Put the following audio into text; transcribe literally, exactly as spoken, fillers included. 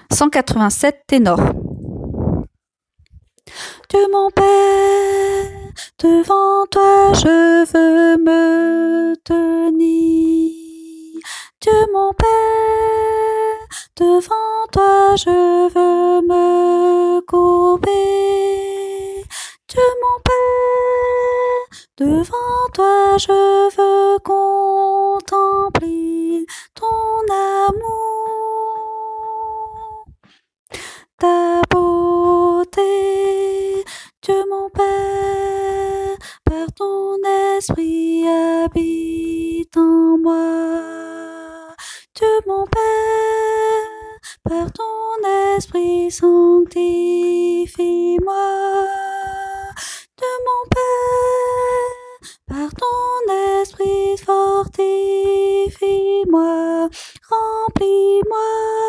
cent quatre-vingt-sept ténor. Dieu mon Père, devant toi je veux me tenir. Dieu mon Père, devant toi je veux me courber. Dieu mon Père, devant toi je veux contempler ton amour, ta beauté. Dieu mon Père, par ton esprit habite en moi. Dieu mon Père, par ton esprit sanctifie-moi. Dieu mon Père, par ton esprit fortifie-moi, remplis-moi.